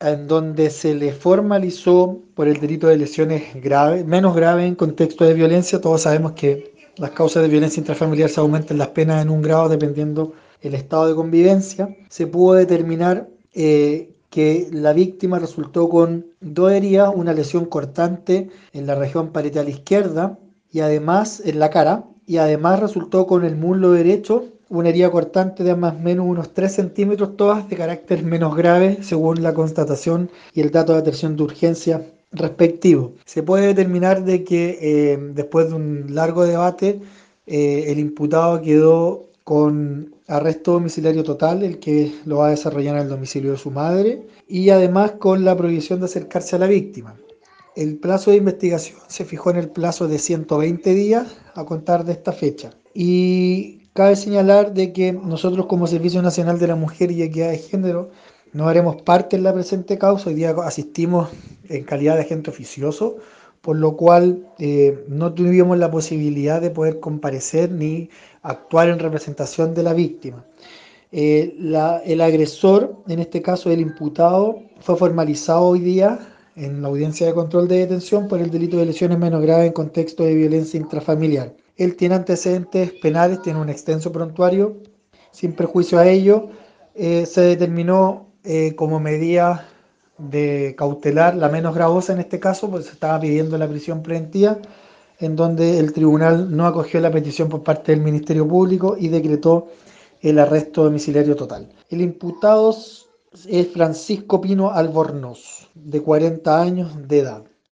en donde se le formalizó por el delito de lesiones graves, menos graves en contexto de violencia. Todos sabemos que las causas de violencia intrafamiliar se aumentan las penas en un grado dependiendo el estado de convivencia. Se pudo determinar que la víctima resultó con dos heridas, una lesión cortante en la región parietal izquierda y además en la cara, y además resultó con el muslo derecho una herida cortante de más o menos unos 3 centímetros, todas de carácter menos grave según la constatación y el dato de atención de urgencia respectivo. Se puede determinar de que después de un largo debate el imputado quedó con arresto domiciliario total, el que lo va a desarrollar en el domicilio de su madre, y además con la prohibición de acercarse a la víctima. El plazo de investigación se fijó en el plazo de 120 días a contar de esta fecha. Y cabe señalar de que nosotros como Servicio Nacional de la Mujer y Equidad de Género no haremos parte en la presente causa. Hoy día asistimos en calidad de agente oficioso, por lo cual no tuvimos la posibilidad de poder comparecer ni actuar en representación de la víctima. El agresor, en este caso el imputado, fue formalizado hoy día en la audiencia de control de detención por el delito de lesiones menos graves en contexto de violencia intrafamiliar. Él tiene antecedentes penales, tiene un extenso prontuario. Sin perjuicio a ello, se determinó como medida de cautelar la menos gravosa en este caso, pues se estaba pidiendo la prisión preventiva, en donde el tribunal no acogió la petición por parte del Ministerio Público y decretó el arresto domiciliario total. El imputado es Francisco Pino Albornoz, de 40 años de edad.